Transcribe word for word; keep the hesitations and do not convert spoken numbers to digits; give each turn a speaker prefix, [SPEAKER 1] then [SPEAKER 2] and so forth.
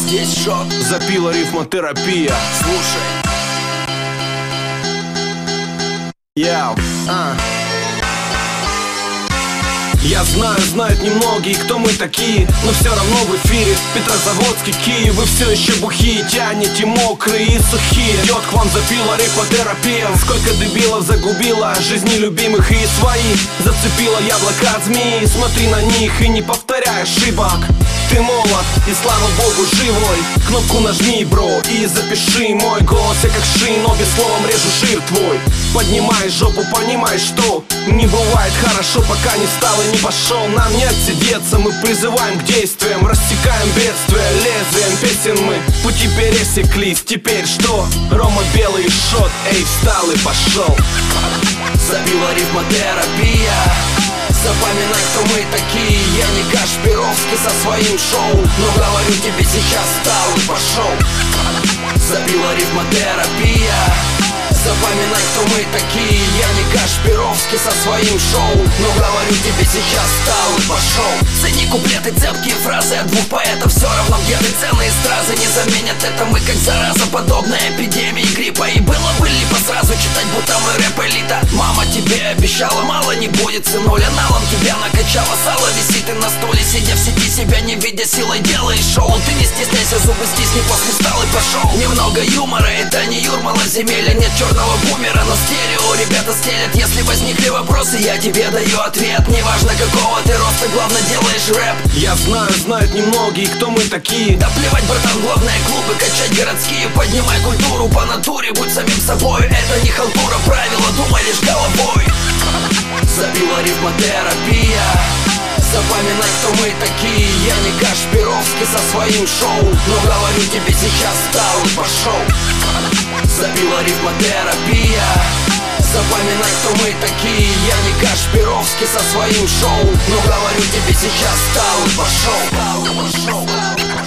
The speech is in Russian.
[SPEAKER 1] Здесь шот,
[SPEAKER 2] запила рифмотерапия.
[SPEAKER 1] слушай.
[SPEAKER 2] Яу, а. Я знаю, знают немногие, кто мы такие, но все равно в эфире Петрозаводский, Киев. Вы все еще бухие, тянете мокрые и сухие. Идет к вам запила рифмотерапия. Сколько дебилов загубила жизни любимых и свои. Зацепила яблоко от змеи. Смотри на них и не повторяй ошибок. Ты молод и слава богу живой. Кнопку нажми, бро, и запиши мой голос. Я как шин, но без словом режу жир твой. Поднимай жопу, понимай, что не бывает хорошо, пока не встал и не пошел. Нам не отсидеться, мы призываем к действиям. Рассекаем бедствия лезвием песен мы. Пути пересеклись, теперь что? Рома белый шот, эй, встал и пошел.
[SPEAKER 1] Забила рифмотерапия. Запоминай, кто мы такие. Я не Кашпировский со своим шоу, но говорю тебе сейчас, встал и пошел. Забила рифмотерапия. Запоминай, кто мы такие. Я не Кашпировский со своим шоу, но говорю тебе сейчас, встал и пошел. Цени куплеты, цепкие фразы от двух поэтов. Все равно где ты, ценные стразы не заменят это. Мы как зараза, подобная эпидемии гриппа. И было бы либо сразу читать, будто мы рэп-элита. Мама тебе обещала, мало не будет, сынуля. Налом тебя накачала, сало висит и на стуле. Сидя в сети, себя не видя, силой делаешь шоу. Ты не стесняйся, зубы стисни, после встал и пошел. Немного юмора, это не Юрмала земелья. Нет черного бумера, но стерео ребята стелят. Если возникли вопросы, я тебе даю ответ. Неважно какого ты роста, главное делаешь рэп.
[SPEAKER 2] Я знаю, знают немногие, кто мы такие.
[SPEAKER 1] Да плевать, братан, главное клубы качать городские. Поднимай культуру по натуре, будь самим собой. Это не халтура, правила, думай лишь головой. Забила рифмотерапия. Запоминай, кто мы такие. Я не Кашпировский со своим шоу, но говорю тебе сейчас, встал и пошел. Забила рифмотерапия. Запоминай, кто мы такие. Я не Кашпировский со своим шоу, но говорю тебе сейчас, встал и пошел.